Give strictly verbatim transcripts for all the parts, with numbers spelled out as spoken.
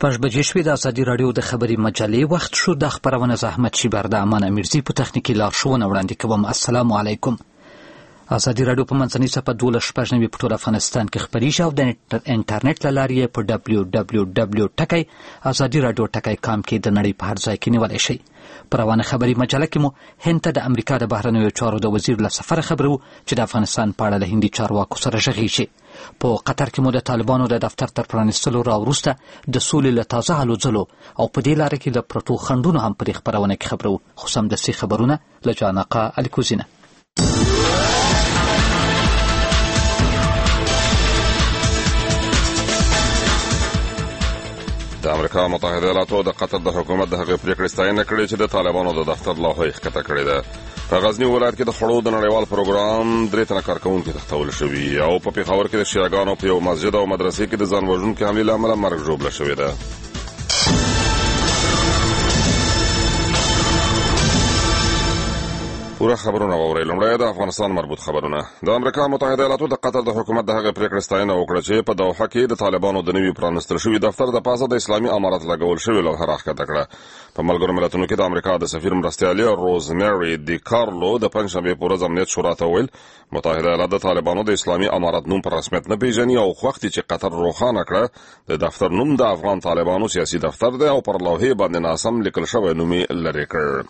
شپږ بجې شوې. د ازادي راډیو د خبري مجلې وخت شو. د خبرونه زحمت شیبر د امان امیرزي په تخنیکي لارښوونه وړاندې کوم. السلام علیکم. ازادي راډیو په منځنۍ صفحه دولس شپږ نوي په ټول افغانستان کې خپریږي او د انټرنیټ له لارې په ډبلیو ډبلیو ډبلیو ټکی ازادي راډیو ټکی کام کې د نړۍ په هر ځای کې نیولی شئ. په روانه خبري مجله کې مو هند ته د امریکا د بهرنیو چارو د وزیر له سفره خبرو چې د افغانستان په اړه له هندي چارواکو سره غږیږي. په قطر کې مو د طالبانو د دفتر تر پرانیستلو راوروسته د سولې له تازه هلو ځلو او په دې لاره کې د پرتو خنډونو هم په دې خپرونه کې خبرو. خو سمدستي خبرونه له جانقه الکوزینه. د امریکا متحده ایالاتو د قطر د حکومت د هغې پریکړې ستاینه کړې چې د طالبانو د دفتر لوحه یې ښکته کړې ده. په غزني ولایت کې د خوړو د نړیوال پروګرام درې تنه کارکوونکي تښتول شوي او په پېښور کې د شیعاګانو په یو مسجد او مدرسې کې د ځان وژونکي حملې له امله مرګ ژوبله شوې ده. پوره خبرونه واورئ. لومړی د افغانستان مربوط خبرونه. د امریکا متحده ایالاتو د قطر د حکومت د هغې پریکړې ستاینه وکړه چې په دوحه کې د طالبانو د نوي پرانیستل شوي دفتر د پاسه د اسلامي امارت لګول شوې لوحه راښکته کړه. په ملګرو ملتونو کې د امریکا د سفیر مرستیالي روزمری دی کارلو د پنجشنبې په ورځ امنیت شورا ته وویل متحده ایالات د طالبانو د اسلامي امارت نوم په رسمیت نه پیژني او خوښ دي چې قطر روښانه کړه د دفتر نوم د افغان طالبانو سیاسي دفتر دی او پر لوحې باندې ناسم لیکل شوی نوم یې لرې کړ.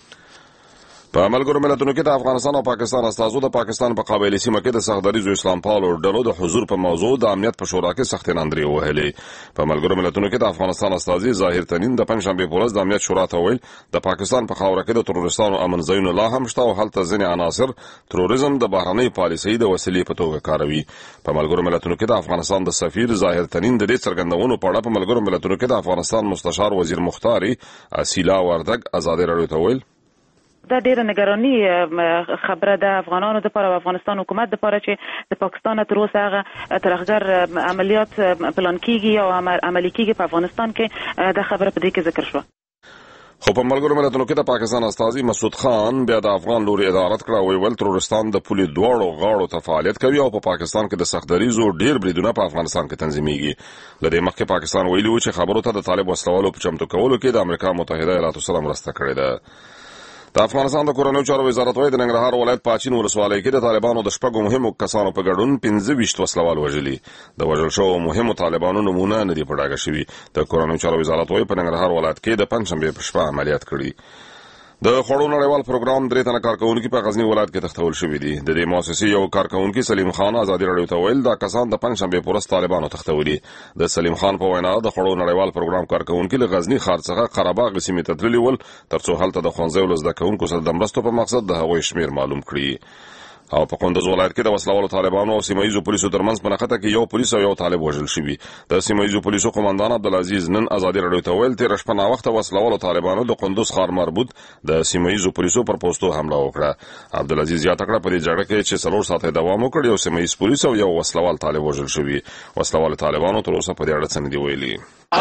په ملګرو ملتونو کې د افغانستان او پاکستان استازو د پاکستان په قبایلي سیمه کې د سختدریزو اسلام پالو ډلو د حضور په موضوع د امنیت په شورا کې سختې ناندرې ووهلې. په ملګرو ملتونو کې د افغانستان استازي ظاهر تنین د پنجشنبې په ورځ د امنیت شورا ته وویل د پاکستان په خاوره کې د تروریستانو امن ځایونه لا هم شته او هلته ځینې عناصر تروریزم د بهرنۍ پالیسۍ د وسیلې په توګه کاروي. په ملګرو ملتونو کې د افغانستان د سفیر ظاهر تنین د دې څرګندونو په اړه په ملګرو ملتونو کې د افغانستان مستشار وزیر مختاري اسیلا وردګ ازادي راډیو ته وویل دا ډیره نگرانی خبره ده افغانانو لپاره او افغانستان حکومت لپاره چې د پاکستان تر اوسه هغه ترهګر عملیات پلان کیږي او عملي کیږي په افغانستان کې. دا خبره په دې کې ذکر شوه. خو په ملګرو ملتونو کې د پاکستان استازي مسعود خان بیا د افغان لوري ادارت کړه او ویل ترورستان د پولي دواړو غاړو ته فعالیت کوي او په پاکستان کې د سختدریزو ډیر بریدونه په افغانستان کې تنظیمېږي. له دې مخکې پاکستان ویلي و چې خبرو ته د طالب وسلوالو په چمتو کولو کې د امریکا متحده ایالاتو سره مرسته کړې ده. د افغانستان د کورنیو چارو وزارت وايي د ننګرهار ولایت په اچین ولسوالۍ کې د طالبانو د شپږو مهمو کسانو په ګډون پنځه ویشت وسلوال وژلي. د وژل شوو مهمو طالبانو نمونه نه دي په ډاګه شوي. د کورنیو چارو وزارت وايي په ننګرهار ولایت کې د پنجشنبې په شپه عملیات کړي. د خوړو نړیوال پروګرام درې تنه کارکوونکي په غزني ولایت کې تښتول شوي دي. د دې مؤسسې یو کارکوونکي سلیم خان ازادي راډیو ته ویل دا کسان د پنجشنبې په ورځ طالبانو تښتولي. د سلیم خان په وینا د خوړو نړیوال پروګرام کارکوونکي له غزني ښار څخه قرهباغ سیمې ته تللي ول ترڅو هلته د ښوونځیو له زده کوونکو سره د مرستو په مقصد د هغوی شمیر معلوم کړي. او په کندوز ولایت کې د وسلوالو طالبانو او سیمه ییزو پولیسو ترمنځ په نښته کې یو پولیس او یو طالب وژل شوي. د سیمه ییزو پولیسو قومندان عبدالعزیز نن ازادي راډیو ته ویل تېره شپه ناوخته وسلوالو طالبانو د کندوز ښار مربوط د سیمه ییزو پولیسو پر پوستو حمله وکړه. عبدالعزیز یاده کړه په دې جګړه کې چې څلور ساعته دوام وکړ یو سیمه ییز پولیس او یو وسلوال طالب وژل شوي. وسلوال طالبانو تر اوسه په دې اړه څه نه دي ویلي.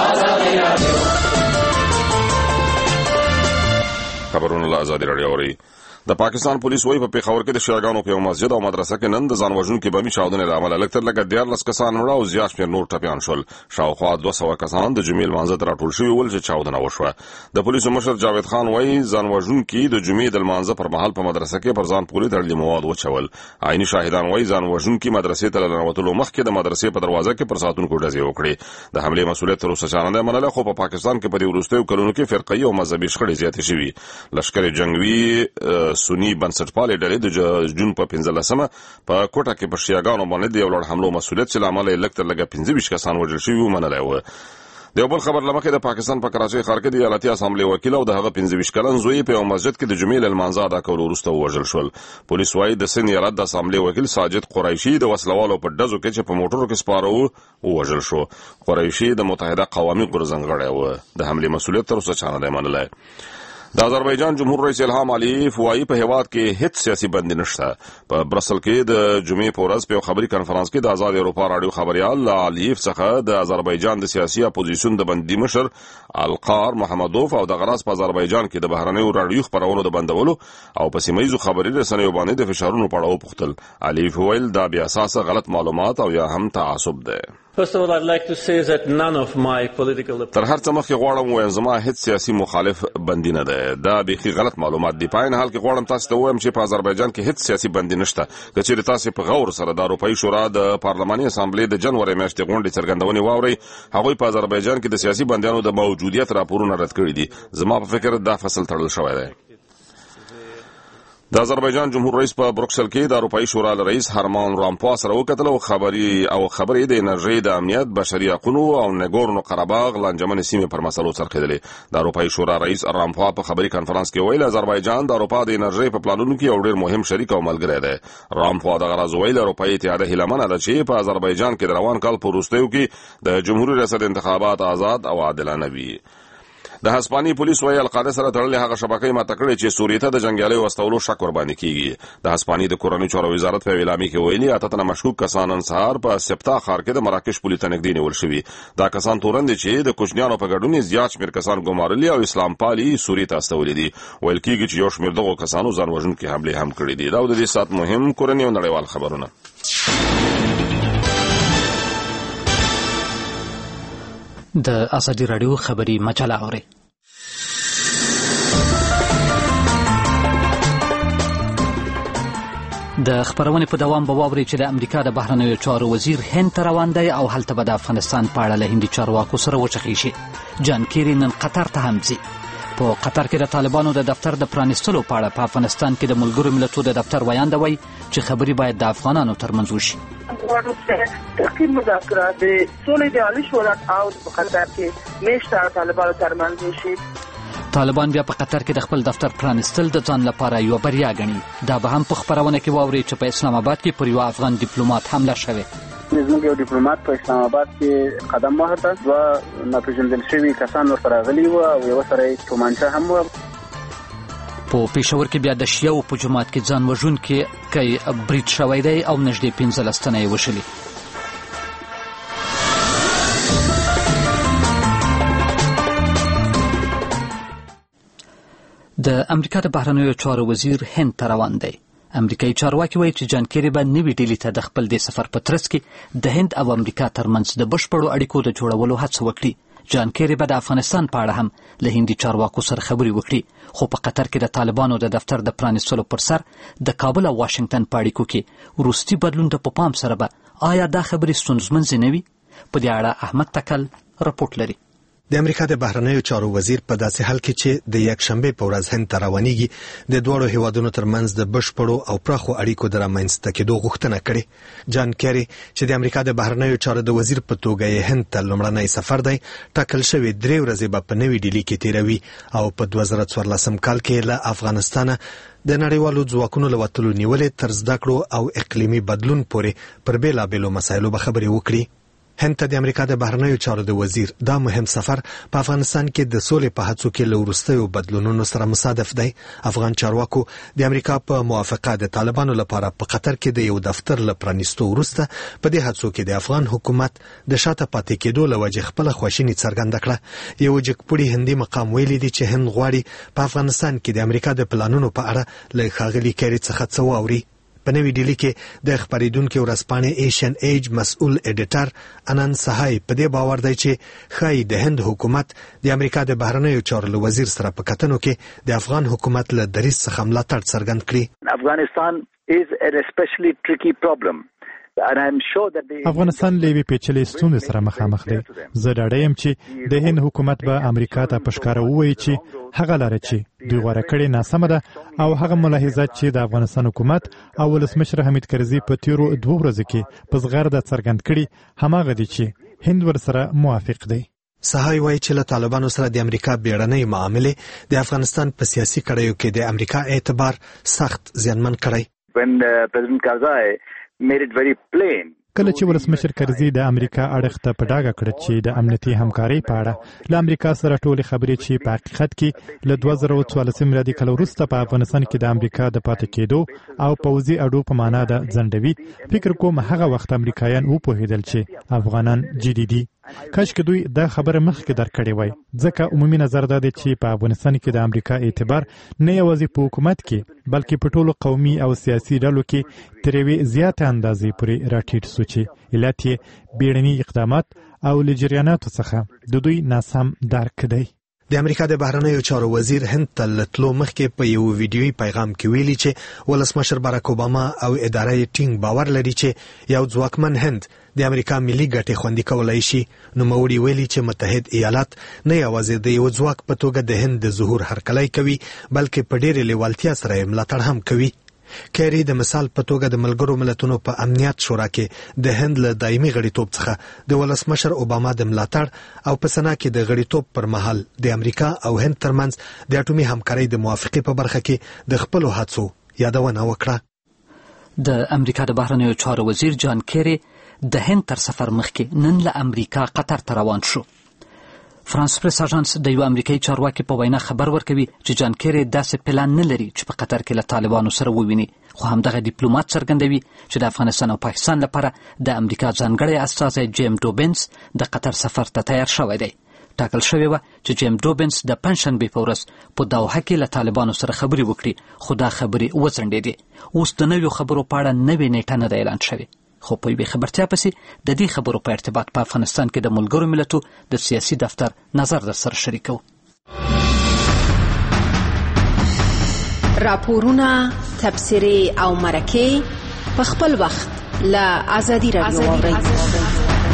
خبرونه له ازادي راډیو اورئ. د پاکستان پولیس وايي په پېښور کې د شیعاګانو په یو مسجد او مدرسه کې نن د ځان وژونکي بمي چاودنې له امله لږ تر لږه دیارلس کسان مړه او زیات شمېر نور ټپیان شول. شاوخوا دوه سوه کسان د جمعې لمانځه ته راټول شوي ول چې چاودنه وشوه. د پولیسو مشر جاوید خان وايي ځان وژونکي د جمعې د لمانځه پر مهال په مدرسه کې پر ځان پورې تړلي مواد وچول. عیني شاهدان وايي ځان وژونکي مدرسې ته له ننوتلو مخکې د مدرسې په دروازه کې پر ساتونکو ډزې وکړې. د حملې مسؤلیت تر اوسه چا نه دی منلی خو په پاکستان کې په دې وروستیو کلونو کې فرقه‌یي او مذهبي شخړې زیاتې شوي. لښکر جنګوي سني بنسټ پالې ډلې د جون په پنځلسمه په کوټه کې پر شیعاګانو باندې د یو لړ حملو مسؤلیت چې له امله یې لږ تر لږه پنځه ویشت کسان وژل شوي ومنلی و. د یو بل خبر له مخې د پاکستان په کراچۍ ښار کې د ایالتي اسامبلې وکیل او د هغه پنځه ویشت کلن زوی په یو مسجد کې د جمعې له لمانځه ادا کولو وروسته ووژل شول. پولیس وايي د سند ایالت د اسامبلې وکیل ساجد قریشي د وسلوالو په ډزو کې چې په موټرو کې سپاره وو ووژل شو. قریشي د متحده قوامي غورځنګ غړی و. د حملې مسؤلیت تر اوسه چا نه دی منلی. د آذربایجان جمهور رئیس الهام علیف وايي په هیواد کې هیڅ سیاسي بندي نشته. په برسل کې د جمعې په ورځ په یو خبري کنفرانس کې د آزاد اروپا راډیو خبريال له علیف څخه د آذربایجان د سیاسي اپوزیسیون د بندي مشر القار محمدوف او د غراس په آذربایجان کې د بهرنیو راډیو خبرونو د بندولو او په سیمه ییزو خبري رسنیو باندې د فشارونو په اړه وپوښتل. علیف ویل دا بیا اساسه غلط معلومات او یا هم تعصب ده. First of all, I'd like to say that none of my political تر هر څه مخکې غواړم وایم زما هیڅ سیاسي مخالف بندي نه ده. دا بیخي غلط معلومات دي. په عین حال کې غواړم تاسو ته ووایم چې په آذربایجان کې هیڅ سیاسي بندي نشته. که چیرې تاسو په غور سره د اروپایي شورا د پارلماني اسامبلې د جنوري میاشتې غونډې څرګندونې واورئ، هغوی په آذربایجان کې د سیاسي بندیانو د موجودیت راپورونه رد کړي دي. زما په فکر دا فصل تړل شوی دی. د آذربایجان جمهور رئیس په بروکسل کې د اروپایي شورا رئیس هرمان رامپوا سره وکتل او خبري او خبرې د انرژي د امنیت، بشري حقوقو او نګورنو قرهباغ لانجمن سیمې پر مسلو څرخېدلې. د اروپایي شورا رئیس رامپوا په خبري کانفرنس کې ویل آذربایجان د اروپا د انرژي په پلانونو کې یو ډېر مهم شریک او ملګری دی. رامپوا د غرض ویل اروپایي اتحاد هیلمن ده چې په آذربایجان کې د روان کال په وروستیو کې د جمهوریت ریاست انتخابات آزاد او عادلانه وي. د هسپانیې پولیس وايي القاعده سره تړلې هغه شبکې ماته کړې چې سوریې ته د جنګیالیو واستولو شک ور باندې کیږي. د هسپانیې د کورنیو چارو وزارت په اعلامیه کې ویلي اته تنه مشکوک کسان نن سهار په سپتا ښار کې د مراکش پولیس ته نږدې نیول شوي. دا کسان تورن دي چې د کوچنیانو په ګډون زیات شمېر کسان ګمارلي او اسلام پالي سوریې ته استولي دي. ویل کېږي چې یو شمېر دغو کسانو ځان وژونکي حملې هم کړې دي. دا د دې سات مهم کورني او نړیوال خبرونه. د ازادي راډیو خبري مجله اوري. د خبرونې په دوام به واورئ چې د امریکا د بهرنیو چارو وزیر هند ته روان دی او هلته به د افغانستان په اړه له هندي چارواکو سره وچغې شي. جان کیري نن قطر ته هم ځي. په قطر کې د طالبانو د دفتر د پرانیستلو په اړه په افغانستان کې د ملګرو ملتونو د دفتر ویانده وایي چې خبرې باید د افغانانو ترمنځ وشي. غواړو چې تحقیق مذاکرات د سولې د عالی شورا او په قطر کې میشته طالبانو ترمنځ وشي. طالبان بیا په قطر کې د خپل دفتر پرانیستل د ځان لپاره یو بریا ګڼي. دا به هم په خبرونه کې واورئ چې په اسلام آباد کې پر یو افغان ډیپلوماټ حمله شوې. زموږ یو ډیپلوماټ په اسلام آباد کې قدم واخیسته. دوه ناپېژندل شوي کسان ورته راغلي وو او یوه سره یې تومانچه هم وه. په پېښور کې بیا د شیعو په جومات کې ځان وژونکی برید شوی دی او نږدې پنځلس تنه یې وشلي. د امریکا د بهرنیو چارو وزیر هند ته روان دی. امریکایي چارواکي وایي چې جان کیري به نوي ډیلي ته د خپل دې سفر په ترڅ کې د هند او امریکا ترمنځ د بشپړو اړیکو د جوړولو هڅه وکړي. جان کیري به د افغانستان په اړه هم له هندي چارواکو سره خبرې وکړي. خو په قطر کې د طالبانو د دفتر د پرانیستلو پر سر د کابل او واشنگټن په اړیکو کې وروستي بدلون ته په پام سره به آیا دا خبرې ستونزمنې نه وي؟ په دې اړه احمد تکل راپورټ لري. د امریکا د بهرنیو چارو وزیر په داسې حال کې چې د یک شنبه په ورځ هند ته روانېږي د دوړو هیوادونو ترمنځ د بشپړو او پراخو اړیکو د رامنځته کېدو غوښتنه کړې. جان کیري چې د امریکا د بهرنیو چارو د وزیر په توګه یې هند ته لومړنی سفر دی، ټاکل شوی درې ورځې به په نوې ډیلي کې تیروي او په دوه زره څوارلسم کال کې له افغانستانه د نړیوالو ځواکونو له وتلو نیولې تر زده کړو او اقلیمي بدلون پورې پر بېلابېلو مسایلو به خبرې وکړي. هند ته د امریکا د بهرنیو چارو د وزیر دا مهم سفر په افغانستان کې د سولې په هڅو کې له وروستیو بدلونونو سره مصادف دی. افغان چارواکو د امریکا په موافقه د طالبانو لپاره په قطر کې د یو دفتر له پرانیستو وروسته په دې هڅو کې د افغان حکومت د شاته پاتې کېدو له وجې خپله خواشیني څرګنده کړه. یو جګپوړي هندي مقام ویلي دی چې هند غواړي په افغانستان کې د امریکا د پلانونو په اړه له ښاغلي کیري څخه څه واوري. په نوې ډیلي کې د خبرېدونکي ورځپاڼې ایشین ایج مسؤل ایډیټر انان سهای په دې باور دی چې ښایي د هند حکومت د امریکا د بهرنیو چارو له وزیر سره په کتنو کې د افغان حکومت له دریځ څخه ملاتړ څرګند کړي. افغانستان is an especially tricky problem. افغانستان له یوې پیچلې ستونزې سره مخامخ دی. زه ډاډه یم چې د هند حکومت به امریکا ته په ښکاره ووایي چې هغه لاره چې دوی غوره کړې ناسمه ده او هغه ملاحظات چې د افغانستان حکومت او ولسمشر حمید کرزي په تیرو دوه ورځو کې په زغرده څرګند کړي هماغه دي چې هند ورسره موافق دی. سهای وایي چې له طالبانو سره د امریکا بیړنۍ معاملې د افغانستان په سیاسي کړیو کې د امریکا اعتبار سخت زیانمن کړی. When uh, President Karzai made it very plain کله چې ولسمشر کرزي د امریکا اړخ ته په ډاګه کړ چې د امنیتي همکارۍ په اړه له امریکا سره ټولې خبرې چې په حقیقت کې له دوه زره څوارلسم میلادي کال وروسته په افغانستان کې د امریکا د پاتې کېدو او پوځي اډو په معنا د ځنډوي، فکر کوم هغه وخت امریکایان وپوهېدل چې افغانان جدي دي. کاش کې دوی دا خبره مخکې درکړې وای، ځکه عمومي نظر دا دی چې په افغانستان کې د امریکا اعتبار نه یوازې په حکومت کې بلکې په ټولو قومي او سیاسي ډلو کې تر یوې زیاتې اندازې پورې راټیټ سو چې علت یې بیړني اقدامات او له جریاناتو څخه د دوی ناسم درک دی. د امریکا د بهرنیو چارو وزیر هند ته لتلو مخکې په یو ویډیويي پیغام کې ویلي چې ولسمشر باراک اوباما او اداره یې ټینګ باور لري چې یو ځواکمن هند د امریکا ملي ګټې خوندي کولای شي. نو موري ویلي چې متحد ایالات نه یوازې د یو ځواک په توګه د هند د ظهور هرکلی کوي بلکې په ډېرې لیوالتیا سره یې ملاتړ هم کوي. کیری د مثال په توګه د ملګرو ملتونو په امنیت شورا کې د هند له دایمي غړیتوب څخه د ولسمشر اوباما د ملاتړ او په سنا کې د غړیتوب پر مهال د امریکا او هند ترمنځ د اټومي همکارۍ د موافقې په برخه کې د خپل هڅو یادونه وکړه. د امریکا د بهرنیو چارو وزیر جان کیری د هند تر سفر مخکې نن له امریکا قطر ته روان شو. فرانس پریس اژانس د یو امریکایي چارواکي په وینا خبر ورکوي چې جان کیری داسې پلان نه لري چې په قطر کې له طالبانو سره وویني، خو همدغه ډیپلوماټ څرګندوي چې د افغانستان او پاکستان لپاره د امریکا ځانګړی استازی جیم ډوبنس د قطر سفر ته تیار شوی دی. ټاکل شوی و چې جیم ډوبنس د پنځشنبې په ورځ په دوحه کې له طالبانو سره خبرې وکړي، خو دا خبرې وځنډېدې. اوس د نویو خبرو په اړه نوې نیټه نه ده اعلان شوې، خو په یوې خبرتیا پسې د دې خبرو په ارتباط په افغانستان کې د ملګرو ملتو د سیاسي دفتر نظر در سره شریکو. راپورونه، تبصرې او مرکې په خپل وخت له آزادي رادیو واورئ.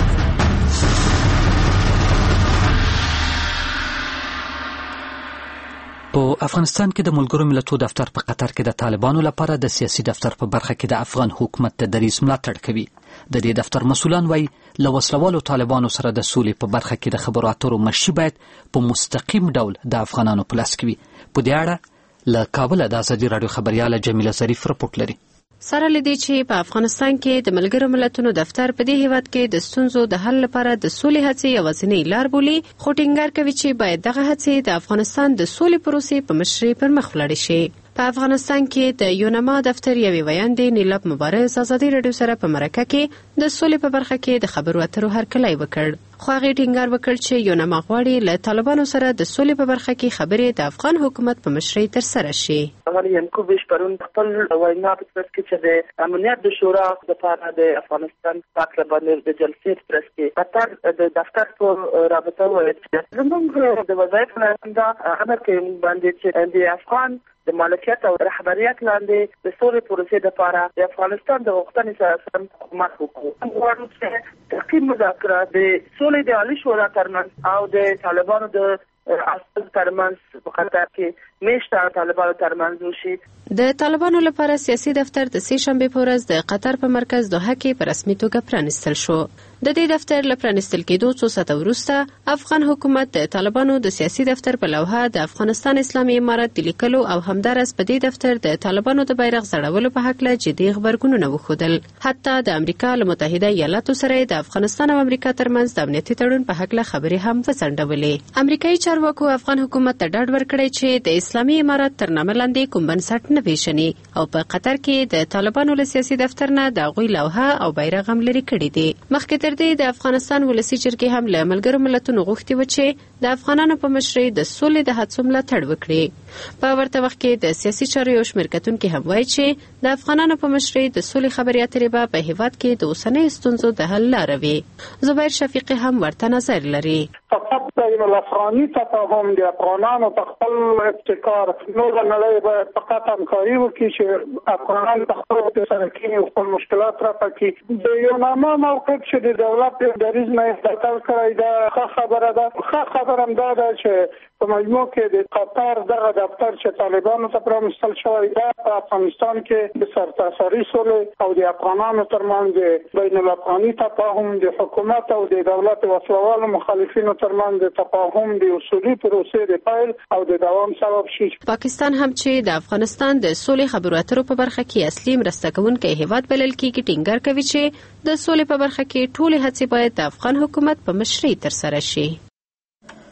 په افغانستان کې د ملګرو ملتو دفتر په قطر کې د طالبانو لپاره د سیاسي دفتر په برخه کې د افغان حکومت د دریځ ملاتړ کوي. د دې دفتر مسؤلان وایي له وسلوالو طالبانو سره د سولې په برخه کې د خبرو اترو مشي باید په مستقیم ډول د افغانانو په لاس کې وي. په دې اړه له کابل د ازادي راډیو خبرياله جمیله ظریف رپورټ لري. سره لدی چې په افغانستان کې د ملګرو ملتونو دفتر په دې هیواد کې د ستونزو د حل لپاره د سولې هڅې یوازینۍ لار بولي، خو ټینګار کوي چې باید دغه هڅې د افغانستان د سولې پروسې په مشرۍ پر مخ ولاړې شي. په افغانستان کې د یونما دفتر یوې ویاندې نیلاب مبارز ازادي راډیو سره په مرکه کې د سولې په برخه کې د خبرو اترو هرکلی وکړ، خو هغې ټینګار وکړ چې یونما غواړي له طالبانو سره د سولې په برخه کې خبرې د افغان حکومت په مشرۍ ترسره شي. یانکوبیش پرون خپل وینا په ترڅ کې چې د امنیت د شورا لپاره د افغانستان پاکه باندې د جلسې په ترڅ کې قطر د دفتر په رابطه وایي چې زموږ د وظایف نه امر کوي باندې چې د افغان د مالکیت او رهبریت لاندې د سولې پروسې لپاره د افغانستان د غوښتنې سره حکومت وکړي. غواړو چې تحقیق مذاکرات د سولې د عالی شورا ترمنځ او د طالبانو د اصل ترمنځ په قطر کې میشته طالبانو ترمنځ وشي. د طالبانو لپاره سیاسي دفتر د سې شنبې په ورځ د قطر په مرکز دوحه کې په رسمي توګه پرانیستل شو. د دې دفتر له پرانیستل کېدو څو ساعته وروسته افغان حکومت د طالبانو د سیاسي دفتر په لوحه د افغانستان اسلامي امارت د لیکلو او همدارس په دې دفتر د طالبانو د بیرغ ځړولو په هکله جدي خبرګونونه وښودل. حتی د امریکا له متحده ایالاتو سره د افغانستان او امریکا ترمنځ د امنیتي تړون په هکله خبرې هم وڅنډولې. امریکایي چارواکو افغان حکومت ته ډاډ ورکړی چې د اسلامي امارت تر نامه لاندې کوم بنسټ نه پیژني او په قطر کې د طالبانو له سیاسي دفتر نه د هغوی لوحه او بیرغ هم لرې کړي دي. مخکې تر دې د افغانستان ولسي جرګې هم له ملګرو ملتونو غوښتي و چې د افغانانو په مشرۍ د سولې د هڅو ملاتړ وکړي. په ورته وخت کې د سیاسي چارو یو شمېر کتونکي هم وایي چې د افغانانو په مشرۍ د سولې خبرې اترې به په هیواد کې د اوسنیو ستونزو د حل لاره وي. زبیر شفیقي هم ورته نظر لري. فقط بین الافغاني تفاهم د افغانانو په خپل ابتکار نور نړۍ به فقط همکاري وکړي چې افغانان په خپل سره کې خپل مشکلات راپکې. د یو نامه موقف چې د دولت د دریځ نه استقال کړی دا ښه خبره ده. ښه خبره هم دا ده چې په مجموع کې د قطر دغه دفتر چې طالبانو ته پرانستل شوی دا په افغانستان کې د سرتاسري سولې او د افغانانو ترمنځ د بین الافغاني تفاهم د حکومت او د دولت وسلوالو مخالفینو ترمنځ د تفاهم د اصولي پروسې د پیل او د دوام سبب شي. پاکستان هم چې د افغانستان د سولې خبرو اترو په برخه کې اصلي مرسته کوونکی هیواد بلل کېږي ټینګار کوي چې د سولې په برخه کې ټولې هڅې باید د افغان حکومت په مشرۍ ترسره شي.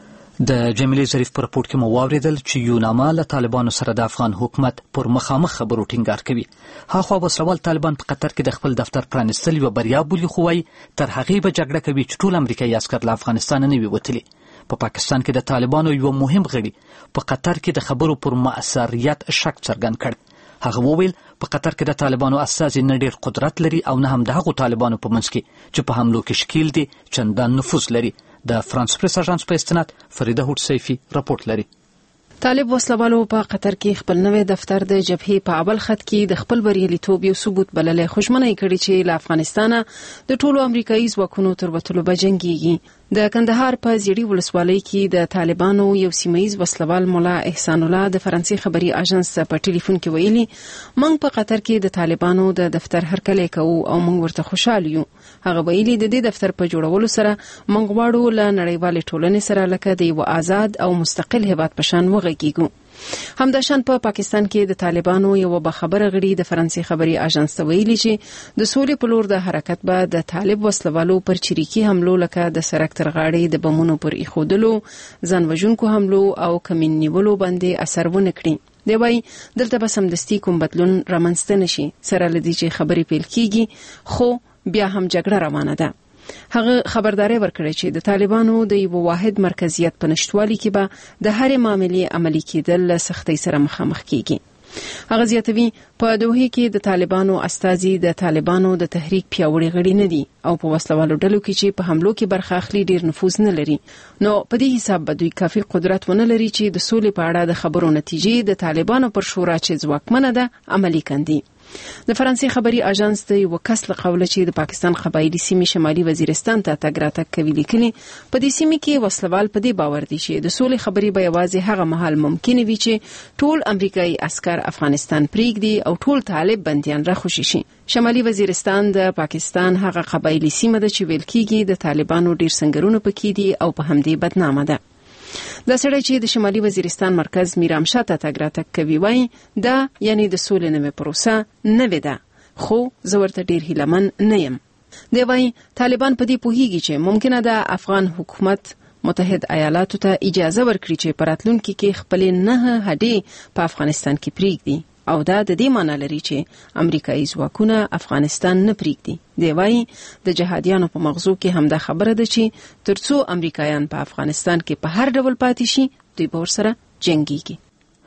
د جمیلې ظریف پر راپورټ کې مو واوریدل چې یوناما له طالبانو سره د افغان حکومت پر مخامخ خبرو ټینګار کوي. هاخوا وسلوال طالبان په قطر کې د خپل دفتر پرانیستل یوه بریا بولي، خو وایي تر هغې به جګړه کوي چې ټول امریکایي عسکر له افغانستانه نه وي وتلي. په پا پاکستان کې د طالبانو یو مهم غړي په قطر کې د خبرو پر مؤثریت شک څرګند کړ. هغه وویل په قطر کې د طالبانو استازي نه ډېر قدرت لري او نه هم د هغو طالبانو په منځ کې چې په حملو کې شکیل دي چندان نفوذ لري. د فرانس پریس اژانس په استناد فریده هوډ سیفي راپورټ لري. طالب وسلوالو په قطر کې خپل نوې دفتر د جبهې په اول خط کې د خپل بریالیتوب یو ثبوت بللی، خو ژمنه یې کړې چې له افغانستانه د ټولو امریکایي ځواکونو تر وتلو به جنګېږي. د کندهار په زیړی ولسوالۍ کې د طالبانو یو سیمه‌یز وسلوال مولا احسان الله د فرانسې خبري اژانس په ټلیفون کې ویلي، موږ په قطر کې د طالبانو د دفتر هرکلی کوو او موږ ورته خوشاله یو. هغه ویلي د دې دفتر په جوړولو سره موږ غواړو له نړیوالې ټولنې سره لکه د یو آزاد او مستقل هیواد په شان وغږیږو. همداشان په پا پاکستان کې د طالبانو یو بخبره غړي د فرانسې خبري اژانس ته ویلي چې د سولې په لور د حرکت به د طالب وسلوالو پر چریکي حملو لکه د سرک تر غاړې د بمونو پر ایښودلو، ځان وژونکو حملو او کمین نیولو باندې اثر ونه کړي. دی وايي دلته به سمدستي کوم بدلون رامنځته نشي، سره لدی چې خبرې پیل کیږي خو بیا هم جګړه روانه ده. هغه خبرداري ورکړي چې د طالبانو د یو واحد مرکزیت په نشټوالي کې به د هرې معاملې عملي کېدل له سختۍ سره مخامخ کیږي. هغه زیاتوي په دوحه کې د طالبانو استازي د طالبانو د تحریک پیاوړي غړي نه دي او په وسلوالو ډلو کې چې په حملو کې برخه اخلي ډیر نفوذ نه لري. نو په دې حساب به دوی کافي قدرت ونه لري چې د سولې په اړه د خبرو نتیجې د طالبانو پر شورا چې ځواکمنه ده عملي کړي. د فرانسې خبري اژانس د یو کس له قوله چې د پاکستان قبایلی سیمې شمالي وزیرستان ته تګ راتګ کوي لیکلي، په دې سیمه کې وسلوال په دې باور دي چې د سولې خبري به یوازې هغه مهال ممکن وي چې ټول امریکایي عسكر افغانستان پریږدي او ټول طالب بنديان راخوشي شي. شمالي وزیرستان د پاکستان هغه قبایلی سیمه ده چې ویل کیږي د طالبانو ډیر سنگرونه پکې دي او په همدې بدنامه ده. دا سړی چې د شمالي وزیرستان مرکز میرامشاه ته تګ راتګ کوي وایي دا یعنی د سولې نوې پروسه نوې ده، خو زه ورته ډیر هیلهمن نه یم. دی وایي طالبان په دې پوهیږي چې ممکنه ده افغان حکومت متحد ایالاتو ته اجازه ورکړي چې په راتلونکي کې خپل نه هډې په افغانستان کې پریږدي او دا د دې معنی لري چې امریکایي ځواکونه افغانستان نه پریږدي. دی وايي د جهادیانو په مغزو کې همدا خبره ده چې ترڅو امریکایان په افغانستان کې په هر ډول پاتې شي دوی به ورسره جنګيږي.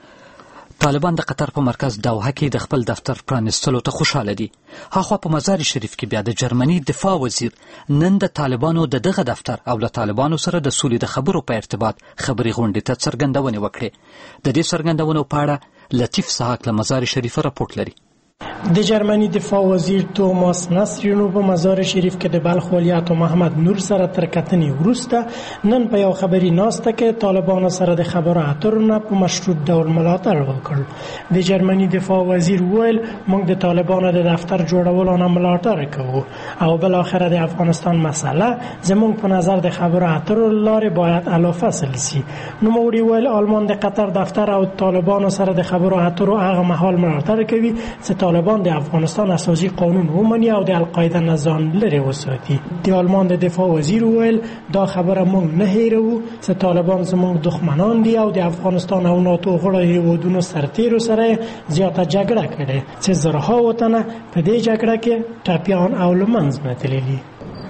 طالبان د قطر په مرکز دوحه کې د خپل دفتر پرانیستلو ته خوشاله دي. هاخوا په مزار شریف کې بیا د جرمني دفاع وزیر نن د طالبانو د دغه دفتر او له طالبانو سره د سولې د خبرو په ارتباط خبري غونډې ته څرګندونه وکړه. د دې څرګندونو په اړه لطیف سحاق له مزار شریف راپورټ لري. د جرمني دفاع وزیر توماس نصرینو په مزار شریف کې د بلخ ولیعت محمد نور سره تر کتنې وروسته نن په یو خبري ناسته کې طالبانو سره د خبرو اترو نه په مشروط ډول ملاتړ وکړ. د جرمني دفاع وزیر ویل موږ د طالبانو د دفتر جوړولو نه ملاتړ کوو او بل اخر د افغانستان مسله زموږ په نظر د خبرو اترو لارې باید الا فصل شي. نو موږ ویل آلمان د قطر دفتر او طالبانو سره د خبرو اترو هغه مهال ملاتړ کوي چې طالبان د افغانستان اساسي قانون ومني او د القاعده نظام لري وساتي. د آلمان د دفاع وزیر ویل دا خبره مونږ نه هیرو چې طالبان زموږ دښمنان دي او د افغانستان او ناتو غړو هیوادونو سرتیرو سره زیاته جګړه کړې چې زرها وطن په دې جګړه کې ټاپیان او لمنځ نه تللي.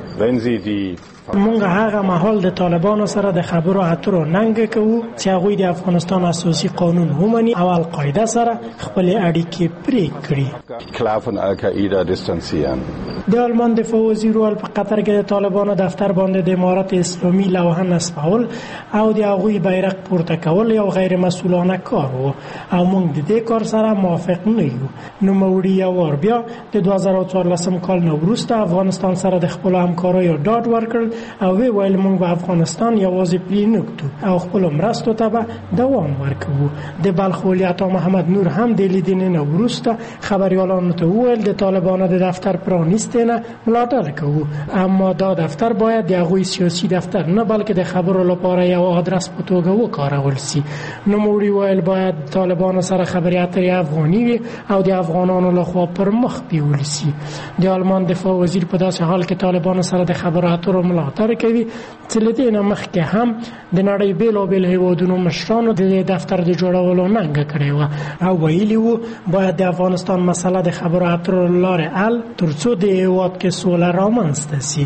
مونږ هغه مهال د طالبانو سره د خبرو اترو ننګ کوو چې هغوی د افغانستان اساسي قانون ومني او القاعده سره خپل اړیکې پرې کړي. خلافن القاعده دیستانسیان. د آلمان دفاع وزیر ول په قطر کې د طالبانو دفتر باندې د امارت اسلامي لوحه نصبول او د هغوی بیرغ پورته کول یو غیر مسؤلانه کار وو او مونږ د دې کار سره موافق نه یو. نو موړي اور بیا د دوه زره او څوارلسم کال نو وروسته افغانستان سره د خپل همکارانو ډاډ ورکړ او وی ویل موږ په افغانستان یوازې پلی نکټو او خپل مرستو ته به دوام ورکوو. د بلخ ولیعت محمد نور هم د لیدنې نه وروسته خبريالانو ته ویل د طالبانو د دفتر پرانیستنه ملاتړ کوو، اما دا دفتر باید د هغوی سیاسي دفتر نه بلکې د خبرو لپاره یو آدرس په توګه وکارول شي. نو موږ ویل باید طالبانو سره خبري اترې افغاني وي او د افغانانو لخوا پر مخ بیول شي. د آلمان دفاع وزیر په داسې حال کې طالبانو سره د خبرو اترو ملاتړ کوي چې له دې نه مخکې هم د نړۍ بېلابېل هېوادونو مشرانو د دفتر د جوړولو ننګه کړې وه او ویلي وو باید د افغانستان مسله د خبرو اترو له لارې حل تر څو د هېواد کې سوله رامنځته سي.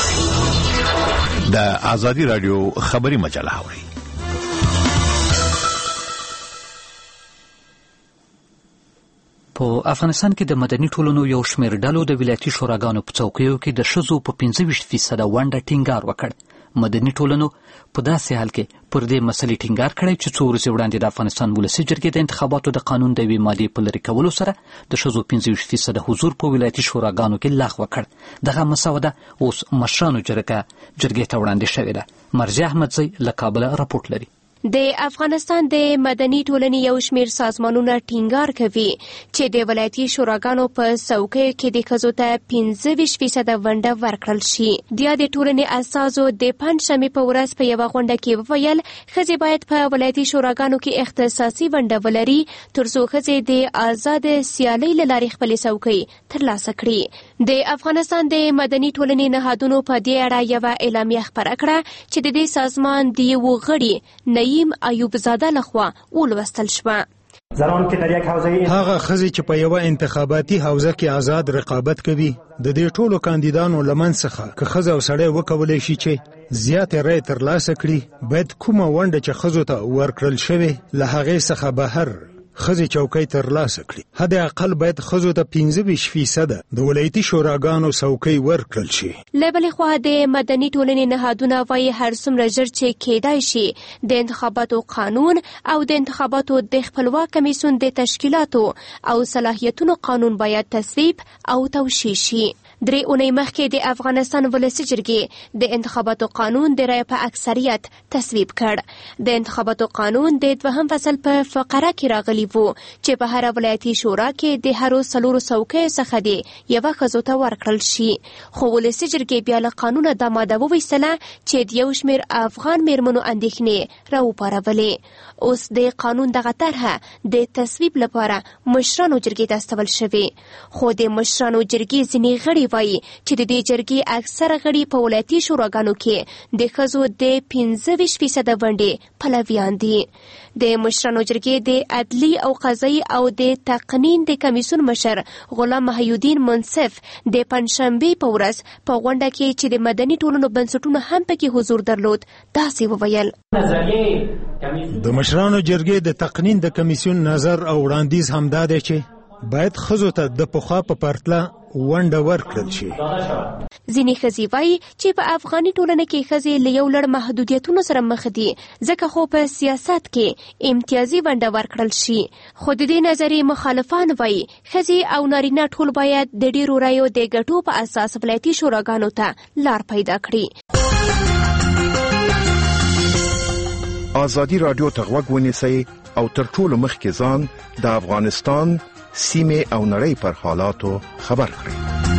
د ازادي راډیو خبري مجله اوري. په افغانستان کې د مدني ټولنو یو شمېر ډلو د ولایتي شوراګانو په څوکیو کې د ښځو په پنځه ویشت فیصده ونډه ټینګار وکړ. مدني ټولنو په داسې حال کې پر دې مسلې ټینګار کړی چې څو ورځې وړاندې د افغانستان ولسي جرګې د انتخاباتو د قانون د یوې مادې په لرې کولو سره د ښځو پنځه ویشت فیصده حضور په ولایتي شوراګانو کې لغوه کړ. دغه مسوده اوس مشرانو جرګه جرګې ته وړاندې شوې ده. مرضی احمدزی له کابله راپورټ لري. د افغانستان د مدني ټولنې یو شمېر سازمانونه ټینګار کوي چې د ولایتي شوراګانو په څوکیو کې د ښځو ته پنځه ویشت فیصده ونډه ورکړل شي. د دې ټولنې اساسو د پنجشنبې په ورځ په یوه غونډه کې وویل ښځې باید په ولایتي شوراګانو کې اختصاصي ونډه ولري تر څو ښځې د آزاد سیالۍ له لارې خپلې څوکۍ ترلاسه کړي. د افغانستان د مدني ټولنې نهادونو په دې اړه یوه اعلامیه خپره کړه چې د دې سازمان د یوه غړي نعیم ایوب زاده لخوا ولوستل شوه. هغه ښځې چې په یوه انتخاباتي حوزه کې آزاد رقابت کوي د دې ټولو کاندیدانو لمن څخه که ښځه او سړی وکولی شي چې زیاتې رایې ترلاسه کړي باید کومه ونډه چې ښځو ته ورکړل شوې له هغې څخه بهر ښځې چوکۍ ترلاسه کړي. حد اقل باید ښځو ته پنځه ویشت فیصده د ولایتي شوراګانو څوکۍ ورکړل شي. له بلې خوا د مدني ټولنې نهادونه وایي هر څومره ژر چې کېدای شي د انتخاباتو قانون او د انتخاباتو د خپلواک کمیسیون د تشکیلاتو او صلاحیتونو قانون باید تصویب او توشیح شي. درې اونۍ مخکې د افغانستان ولسي جرګې د انتخاباتو قانون د رایې په اکثریت تصویب کړ. د انتخاباتو قانون د دوهم فصل په فقره کې راغلی وو چې په هر ولایتي شورا کې د هرو څلورو څوکیو څخه دی یوه ښځو ته ورکړل شي. خو ولسي جرګې بیا له قانونه دا ماده وویستله چې د یو شمېر افغان میرمنو اندېښنې راوپارولې. اوس د قانون دغه طرحه د تصویب لپاره مشرانو جرګې ته استول شوې. خو د مشرانو جرګې ځینې غړي وایي چې د دې جرګې اکثره غړي په ولایتي شوراګانو کې د ښځو د پنځه ویشت فیصده ونډې پلویان دي. د مشرانو جرګې د عدلي او قضایي او د تقنین د کمیسیون مشر غلام محیالدین منصف د پنجشنبې په ورځ په غونډه کې چې د مدني ټولنو بنسټونه هم پکې حضور درلود داسې وویل. د مشرانو جرګې د تقنین د کمیسیون نظر او وړاندیز همدا دی چې باید ښځو ته د پخوا په پرتله ونډه ورکړل شي. ځینې ښځې وایي چې په افغاني ټولنه کې ښځې له یو لړ محدودیتونو سره مخ دي ځکه خو په سیاست کې امتیازي ونډه ورکړل شي. خو د دې نظریې مخالفان وایي ښځې او نارینه ټول باید د ډېرو رایو د ګټو په اساس ولایتي شوراګانو ته لار پیدا کړي. ازادي راډیو ته غوږ ونیسئ او تر ټولو مخکې ځان د افغانستان سیمه او نړۍ پر حالاتو خبر کړئ.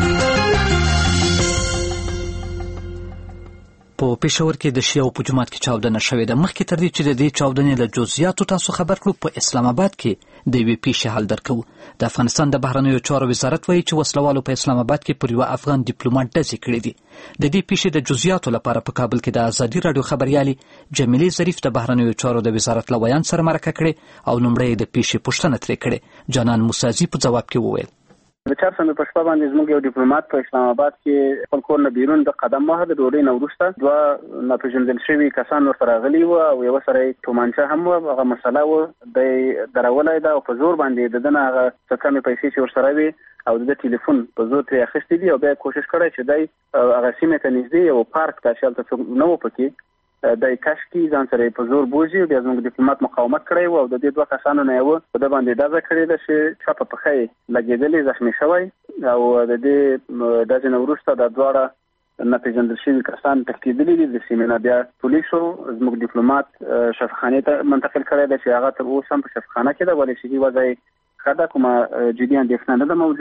په پېښور کې د شیعو په جومات کې چاودنه شوې ده. مخکې تر دې چې د دې چاودنې له جزئیاتو تاسو خبر کړو په اسلام آباد کې د یوې پیښې حال درکوو. د افغانستان د بهرنیو چارو وزارت وایي چې وسلوالو په اسلام آباد کې پر یوه افغان ډیپلوماټ ډزې کړې دي. د دې پیښې د جزئیاتو لپاره په کابل کې د ازادي راډیو خبریالې جمیلې ظریف د بهرنیو چارو د وزارت له ویان سره مرکه کړې او لومړی د پیښې پوښتنه ترې کړې. جانان موسازي په ځواب کې وویل د چهارشنبې په شپه باندې زموږ یو ډیپلوماټ په اسلام آباد کې خپل کور نه بیرون د قدم وهه د ډوډۍ نه وروسته دوه ناپېژندل شوي کسان ورته راغلي وو او یوه سره یې تومانچه هم وه. هغه مسله وه دی درولی ده او په زور باندې د ده نه هغه څه کمې پیسې چې ورسره وي او د تلیفون په زور ترې اخیستې دي او بیا یې کوشش کړی چې دی هغه سیمې ته نږدې یو پارک ته چې هلته څوک نه و پکې دی کش کي ځان سره یې په زور بوځي. بیا زموږ ډیپلوماټ مقاومت کړی و او د دې دوه کسانو نه یوه په ده باندې ډزه کړې ده چې چپه پښه یې لګېدلې زخمي شوی او د دې ډزې نه وروسته دا دواړه ناپېژندل شوي کسان تښتېدلي دي. د سیمې نه بیا پولیسو زموږ ډیپلوماټ شفاخانې ته منتقل کړی دی چې هغه تر اوسه هم په شفاخانه کې ده ولې صحي وضع یې ښه ده، کومه جدي اندېښنه نه ده موجوده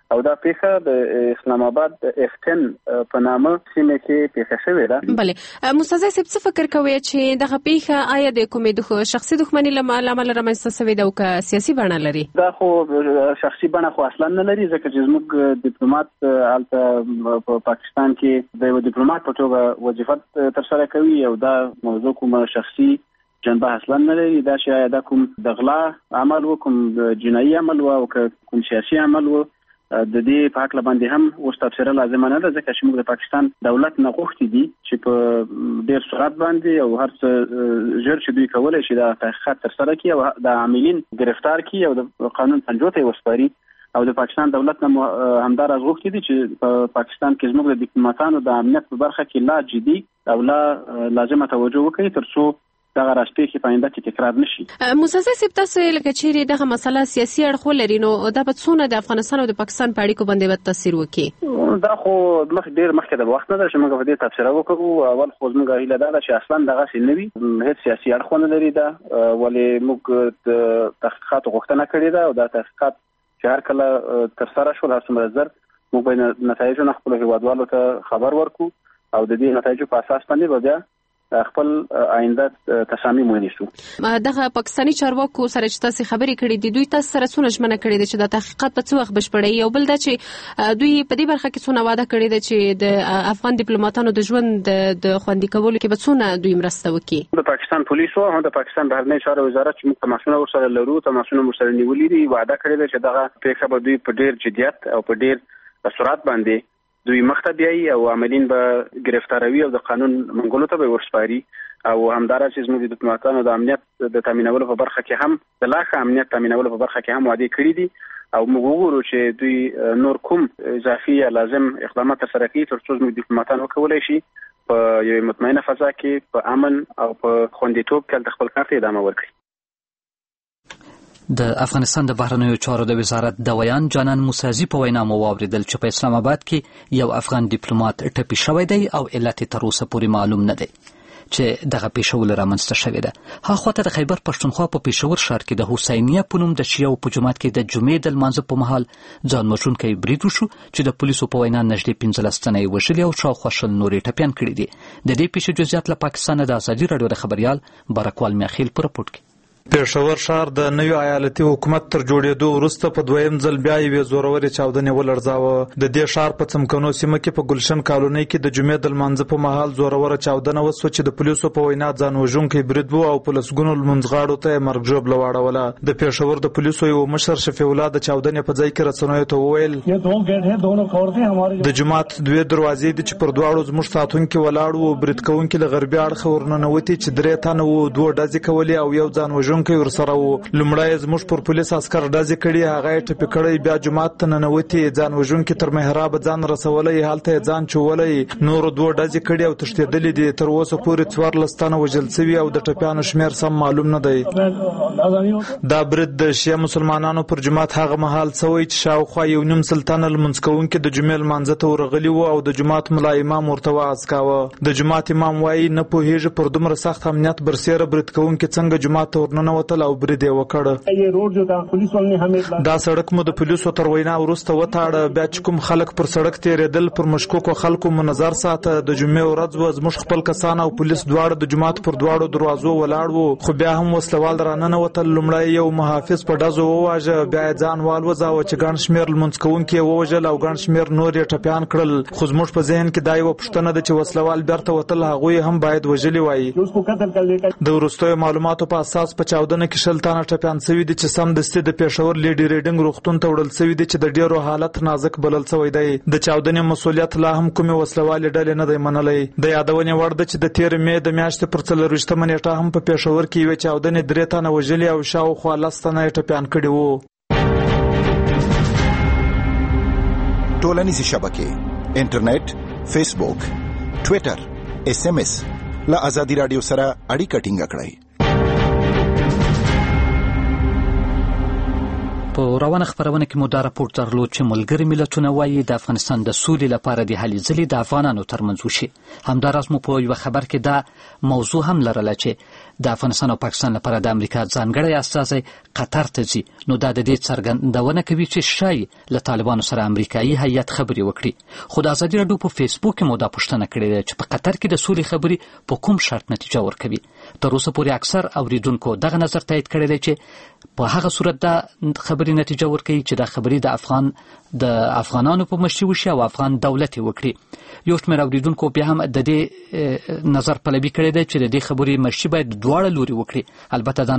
او دا پیښه د اسلام آباد د افتن په نامه سیمه کې پیښه شوې ده. بله مستاذ صاحب څه فکر کوي چې دغه پیښه آیا د کومې د شخصي دښمنۍ لامل رامنځته شوې ده او که سیاسي بڼه لري؟ دا خو شخصي بڼه خو اصلا نه لري، ځکه چې زموږ ډیپلوماټ هلته په پاکستان کې د یو ډیپلوماټ په توګه وظیفه ترسره کوي او دا موضوع کومه شخصي جنبه اصلا نه لري. دا چې دا کوم د غلا عمل و، کوم جنایي عمل و او کوم سیاسي عمل و، د دې په حق باندې هم اوس تفسیر لازم نه ده، ځکه چې موږ د پاکستان دولت نه غوښتي دي چې په ډېر سرعت باندې او هر څه ژر چې دوی کولای شي د تحقیقات ترسره کړي او د عاملین گرفتار کړي او د قانون پنجو ته وسپاري. او د پاکستان دولت نه همدار غوښتي دي چې په پاکستان کې زموږ د ډیپلوماټانو د امنیت په برخه کې لا جدي او لا لازمه توجه وکړي ترڅو دغه راستي کې پاینده کې تکرار نشي. موسی صاحب تاسو لکه چیرې دغه مسله سیاسي اړخ لري نو دا به څونه د افغانستان او د پاکستان په اړیکو باندې به تاثیر وکړي؟ دا خو مخ ډیر مخکې د وخت نه ده چې موږ په دې تفسیر وکړو. اول خو موږ هیله ده چې اصلا دغه څه نه وي، هیڅ سیاسي اړخ نه لري دا، ولې موږ د تحقیقات غوښتنه کړې ده او دا تحقیقات چې هر کله ترسره شول هر څومره زر موږ به نتایجونه خپل هیوادوالو ته خبر ورکو او د دې نتایجو په اساس باندې به بیا خپل آینده تصامیم ونیسو. دغه پاکستانی چارواکو سره چې تاسو خبرې کړې دي دوی تاسو سره څونه ژمنه کړې ده چې د تحقیقات په څه وخت بشپړي؟ او بل دا چې دوی په دې برخه کې څونه وعده کړې ده چې د افغان ډیپلوماټانو د ژوند د خوندي کولو کې به څونه دوی مرسته وکړي؟ د پاکستان پولیسو او د پاکستان بهرنی چارو وزارت چې موږ تماسونه ورسره لرو تماسونه ورسره نیولې دي وعده کړې ده چې دغه پیښه به دوی په ډیر جدیت او په ډیر سرعت باندې دوی مخته بیایي او عاملین به گرفتاروي او د قانون منګولو ته به ورسپاري او همدارس چې زموږ د ډیپلوماټانو د امنیت د تامینولو په برخه کې هم د لا ښه امنیت تامینولو په برخه کې هم وعده کړې دي او موږ وګورو چې دوی نور کوم اضافي یا لازم اقدامات ترسره کوي ترڅو زموږ ډیپلوماټان وکولای شي په یو مطمئنه فضا کې په امن او په خوندیتوب کې د خپل کار ته ادامه ورکړي. د افغانستان د بهرنیو چارو د وزارت د ویان جانان موسازي په وینا مو واوریدل چې په اسلام آباد کې یو افغان ډیپلوماټ ټپي شوی دی او علت تر اوسه پورې معلوم نه دی چې دغه پیښول رامنځته شوې ده. هاخواته د خیبر پښتونخوا په پېښور ښار کې د حسینیه په نوم د شیعو په جومات کې د جمعې د لمانځه په مهال ځان وژونکی برید وشو چې د پولیسو په وینا نږدې پنځلس تنه یې وژلي او شاوخوا شل نور یې ټپیان کړي دي. د دې پیښې جزئیات له پاکستانه د ازادي راډیو د خبریال برکوال میاخیل په رپورټ کې. پېښور ښار د نوي ایالتي حکومت تر جوړېدو وروسته په دویم ځل بیا یوې زورورې چاودنې ولړزاوه. د دې ښار په څمکنو سیمه کې په ګلشن کالونۍ کې د جمعې د لمانځه په مهال زوروره چاودنه وسوه چې د پولیسو په وینا ځان وژونکی برید و او په لسګونو لمونځغاړو ته یې مرګ ژوبله واړوله. د پېښور د پولیسو یو مشر شفیع الله د چاودنې په ځای کې رسنیو ته وویل د جومات دوې دروازې دي چې پر دواړو زموږ ساتونکي ولاړ وو. برید کوونکي له غربي اړخه ورننوتي چې درې تنه وو، دوه ډزې کولې او یو ځان وژونکی کې ورسره وو. لومړی زموږ پر پولیس عسكر ډزې کړي، هغه یې ټپي کړی، بیا جومات ته ننوتي، ځان وژونکي تر محراب ځان رسولی، هلته یې ځان چولی، نورو دوه ډزې کړي او تښتېدلي دي. تر اوسه پورې څوارلس تنه وژل سوي او د ټپیانو شمېر سم معلوم نه دی. دا برید د شیعه مسلمانانو پر جومات هغه مهال سوی چې شاوخوا یو نیم سل تنه لمونځ کوونکي د جمعې لمانځه ته ورغلي وو او د جومات ملا امام ورته وعظ کاوه. د جومات امام وایي نه پوهېږي پر دومره سخت امنیت برسېره برید کوونکي څنګه جومات ته ورننوتل او برید یې وکړ. دا سړک مو د پولیسو تر وینا وروسته وتاړه. بیا چې کوم خلک پر سړک تېرېدل پر مشکوکو خلکو مو نظر ساته. د جمعې ورځ وه، زموږ خپل کسان او پولیس دواړه د جومات پر دواړو دروازو ولاړ وو، خو بیا هم وسلوال راننوتل. لومړی یو محافظ په ډزو وواژه، بیا یې ځان والوځاوه چې ګڼ شمېر لمونځ کوونکي یې ووژل او ګڼ شمېر نور یې ټپیان کړل. خو زموږ په ذهن کې دا یوه پوښتنه ده چې وسلوال بیرته وتل هغوی هم باید وژلي وای. د وروستیو معلوماتو په اساس په چاودنه کې شل تنه ټپیان سوي دي چې سم دستي د پېښور لیډي ریډنګ روغتون ته وړل سوي دي چې د ډیرو حالت نازک بلل سوی دی. د چاودنې مسؤلیت لا هم کومې وسلوالې ډلې نه دی منلی. د یادونې وړ ده چې د تېرې مې د میاشتې پر څلرویشتمه نیټه هم په پېښور کې یوې چاودنې درې تنه وژلي او شاوخوا لس تنه یې ټپیان کړي وو. ټولنیزې شبکې، انټرنیټ، فیسبوک، ټویټر، اس ام اس له ازادي راډیو سره اړیکه ټینګه کړئ. په روانه خبرونه کې مو دا راپورټ درلود چې ملګري ملتونه وایي د افغانستان د سولې لپاره د هلې ځلې د افغانانو ترمنځ وشي. همداراز مو په یوه خبر کې دا موضوع هم لرله چې د افغانستان او پاکستان لپاره د امریکا ځانګړی استازی قطر ته ځي. نو دا د دې څرګندونه کوي چې شاید له طالبانو سره امریکایي هیئت خبرې وکړي. خو د ازادي راډیو په فیسبوک کې مو دا پوښتنه کړې ده چې په قطر کې د سولې خبرې په کوم شرط نتیجه ورکوي. تر اوسه پورې اکثر اوریدونکو دغه نظر تایید کړی دی چې په هغه صورت دا خبرې نتیجه ورکوي چې دا خبرې د افغان د افغانانو په مشرۍ وشي او افغان دولت یې وکړي. یو شمېر اوریدونکو بیا هم د دې نظر پلوي کړی دی چې د دې خبرې مشري باید دواړه لوري وکړي. البته دا